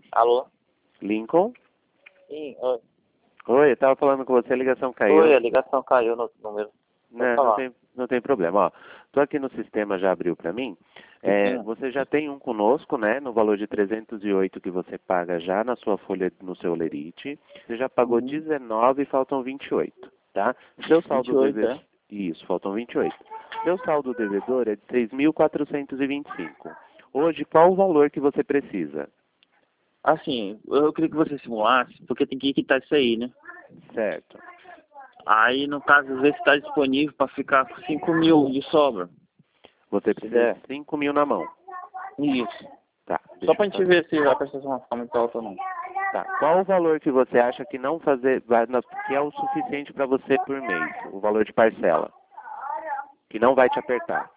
Alô? Lincoln? Sim, oi. Oi, eu tava falando com você, a ligação caiu. Oi, a ligação caiu no número. Pode falar. Não tem problema, ó. Tô aqui no sistema, já abriu para mim. Sim. Você já tem um conosco, né, no valor de 308 que você paga já na sua folha, no seu Lerite. Você já pagou 19 e faltam 28, tá? Seu saldo 28, devedor... Isso, faltam 28. Seu saldo devedor é de 6.425. Hoje, qual o valor que você precisa? Assim, eu queria que você simulasse, porque tem que quitar isso aí, né? Certo. Aí, no caso, ver se está disponível para ficar com 5 mil de sobra. Você precisa de 5 mil na mão. Isso. Tá. Só pra gente ver se a prestação vai ficar muito alta ou não. Tá. Qual o valor que você acha que não fazer, que é o suficiente para você por mês? O valor de parcela? Que não vai te apertar.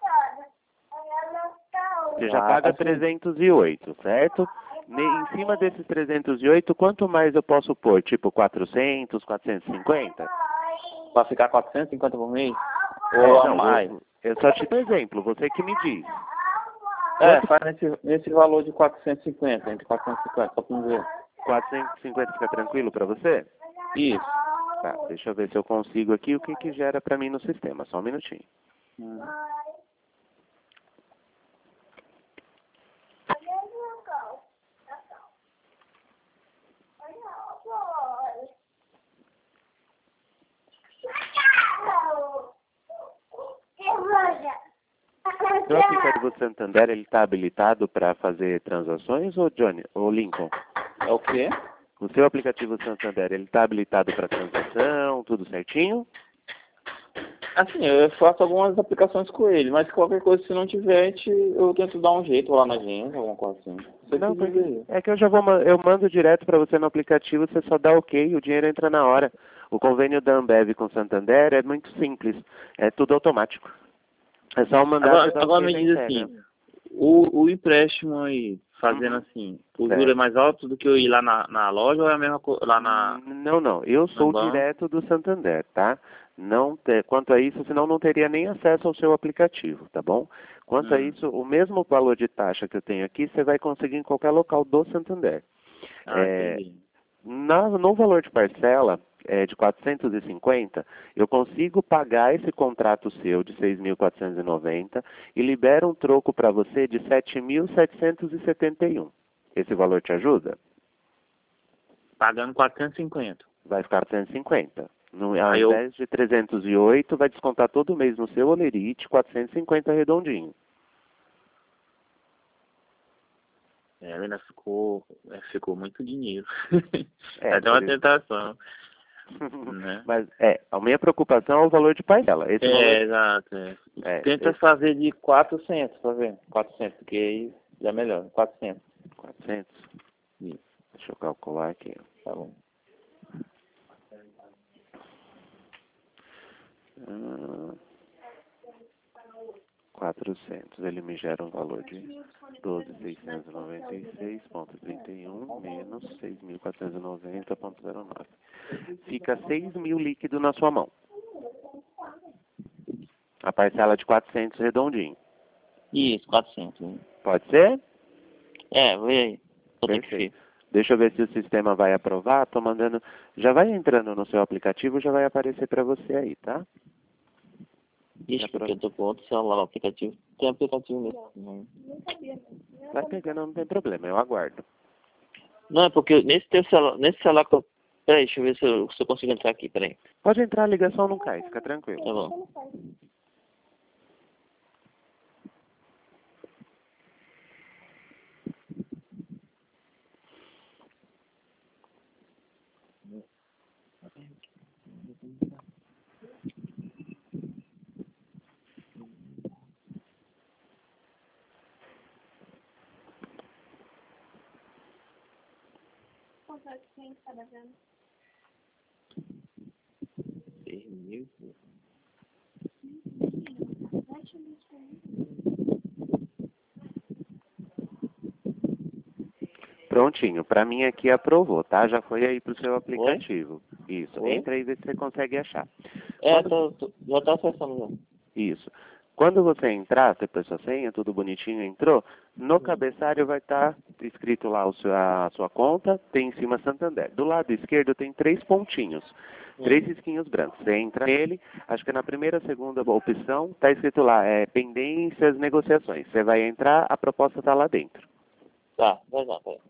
Você já paga assim, 308, certo? Em cima desses 308, quanto mais eu posso pôr? Tipo 400, 450? Pra ficar 450 por mês? Ou a Não, mais? eu só te dou exemplo, você que me diz. Faz nesse valor de 450, entre 450, só pra me ver. 450 fica tranquilo para você? Isso. Tá, deixa eu ver se eu consigo aqui o que gera para mim no sistema. Só um minutinho. Seu aplicativo Santander, ele está habilitado para fazer transações, ou Johnny, ou Lincoln? É o quê? O seu aplicativo Santander, ele está habilitado para transação, tudo certinho? Assim, eu faço algumas aplicações com ele, mas qualquer coisa, se não tiver, eu tento dar um jeito lá na agência, alguma coisa assim. Não, porque é que eu mando direto para você no aplicativo, você só dá ok, o dinheiro entra na hora. O convênio da Ambev com Santander é muito simples, é tudo automático. É só mandar você dar Agora ok me na diz entrega. assim, o empréstimo aí, fazendo assim, o juro é mais alto do que eu ir lá na loja ou é a mesma coisa lá na... Não, eu sou banco? direto do Santander, tá? Quanto a isso, senão não teria nem acesso ao seu aplicativo, tá bom? Quanto a isso, o mesmo valor de taxa que eu tenho aqui, você vai conseguir em qualquer local do Santander. Entendi. No valor de parcela de 450, eu consigo pagar esse contrato seu de 6.490 e libero um troco para você de 7.771. Esse valor te ajuda? Pagando 450. Vai ficar 450. Ao Aí eu... invés de 308, vai descontar todo mês no seu Olerite 450 redondinho. Ainda ficou muito dinheiro. É, Até uma tentação, né? Mas, a minha preocupação é o valor de parcela. Esse valor... Exato. Tenta fazer de 400, pra ver. 400, porque aí já é melhor. 400. 400? Isso. Deixa eu calcular aqui. Tá bom. 400, ele me gera um valor de 12.696,31 menos 6.490,09. Fica 6.000 líquido na sua mão. A parcela de 400 redondinho. Isso, 400. Pode ser? Vê aí. Perfeito. Deixa eu ver se o sistema vai aprovar. Tô mandando. Já vai entrando no seu aplicativo, já vai aparecer para você aí, tá? Ixi, porque eu tô com outro celular, o aplicativo. Tem aplicativo mesmo. Vai pegando, não tem problema, eu aguardo. Não, é porque nesse celular que eu... Peraí, deixa eu ver se eu consigo entrar aqui, peraí. Pode entrar, a ligação não cai, fica tranquilo. Tá bom. Prontinho, para mim aqui aprovou, tá? Já foi aí pro seu aplicativo. Isso, entra aí e vê se você consegue achar. Já tá acessando já. Isso. Quando você entrar, depois sua senha, tudo bonitinho, entrou, no cabeçalho vai estar escrito lá a sua conta, tem em cima Santander. Do lado esquerdo tem 3 pontinhos, 3 risquinhos brancos. Você entra nele, acho que na primeira, segunda opção, está escrito lá, pendências, negociações. Você vai entrar, a proposta está lá dentro. Tá, vai lá, vai.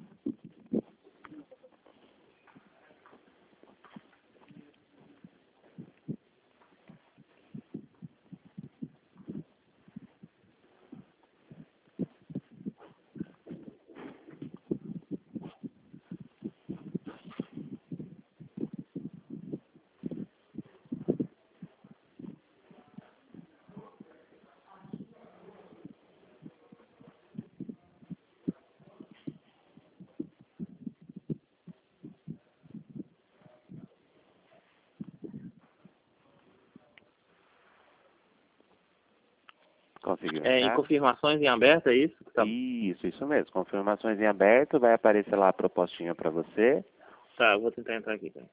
Conseguiu Em entrar? confirmações em aberto, é isso? Tá, Isso mesmo. Confirmações em aberto, vai aparecer lá a propostinha para você. tá, eu vou tentar entrar aqui, tá?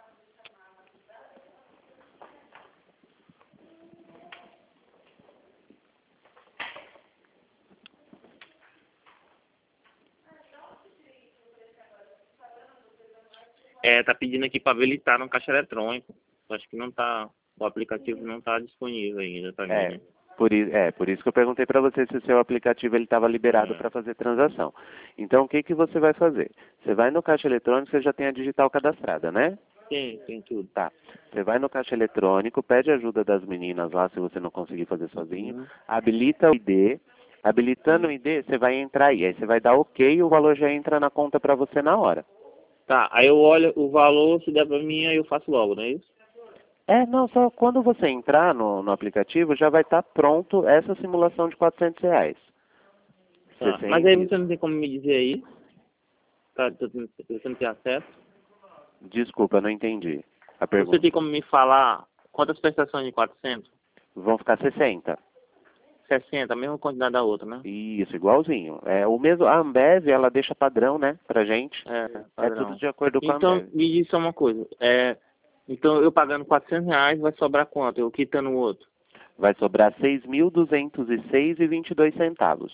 Tá pedindo aqui para habilitar no caixa eletrônico. Acho que não tá, o aplicativo não tá disponível ainda para mim, né? Por isso que eu perguntei para você se o seu aplicativo estava liberado para fazer transação. Então, o que você vai fazer? Você vai no caixa eletrônico, você já tem a digital cadastrada, né? Sim, tem tudo. Tá. Você vai no caixa eletrônico, pede ajuda das meninas lá, se você não conseguir fazer sozinho, habilita o ID. Habilitando o ID, você vai entrar aí você vai dar OK e o valor já entra na conta para você na hora. Tá, aí eu olho o valor, se der para mim, aí eu faço logo, não é isso? Não, só quando você entrar no aplicativo, já vai estar pronto essa simulação de R$ 400. Tá. Mas aí você não tem como me dizer aí? Tá, você não tem acesso? Desculpa, não entendi a Você pergunta. tem como me falar quantas prestações de 400? Vão ficar 60. 60, a mesma quantidade da outra, né? Isso, igualzinho. O mesmo, a Ambev, ela deixa padrão, né, pra gente. Padrão. Tudo de acordo com a Então, Ambev. me diz só uma coisa. Então, eu pagando R$ 400, vai sobrar quanto? Eu quitando o outro? Vai sobrar 6.206,22 centavos.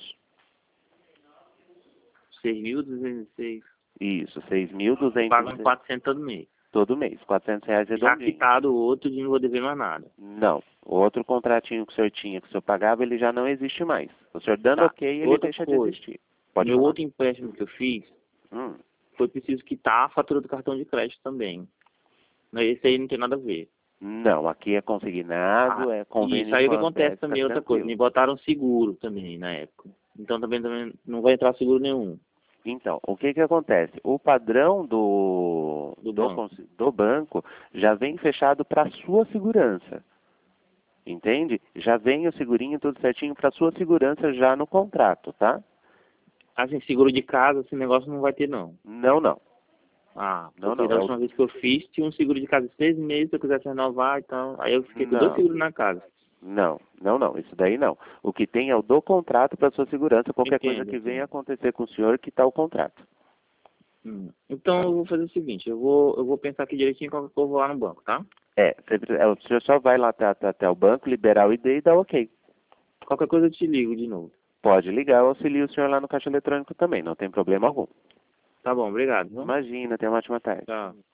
6.206. Isso, Pagando 6.206 400 todo mês. todo mês. R$ 400 Já redondinho. quitado o outro e não vou dever mais nada. Não. O outro contratinho que o senhor tinha, que o senhor pagava, ele já não existe mais. O senhor dando Tá. OK, ele Outra deixa de coisa. existir. Pode Meu falar. outro empréstimo que eu fiz, Hum. foi preciso quitar a fatura do cartão de crédito também. Esse aí não tem nada a ver. Não, aqui é consignado, é convênio Isso aí o com que a acontece Ambev, também, fica outra coisa. tranquilo. Me botaram seguro também na época. Então também não vai entrar seguro nenhum. Então, o que acontece? O padrão do banco já vem fechado para sua segurança. Entende? Já vem o segurinho tudo certinho para sua segurança já no contrato, tá? Assim, seguro de casa, esse negócio não vai ter, não. Não. Porque da última vez que eu fiz, tinha um seguro de casa de 6 meses, se eu quisesse renovar, então... Aí eu fiquei com 2 seguros na casa. Não. Isso daí não. O que tem é o do contrato para sua segurança. Qualquer coisa que venha acontecer com o senhor, que tá o contrato. Então eu vou fazer o seguinte, eu vou pensar aqui direitinho quando eu vou lá no banco, tá? O senhor só vai lá até o banco, liberar o ID e dar OK. Qualquer coisa eu te ligo de novo. Pode ligar, eu auxilio o senhor lá no caixa eletrônico também, não tem problema algum. Tá bom, obrigado. Imagina, tenha uma ótima tarde. Tchau.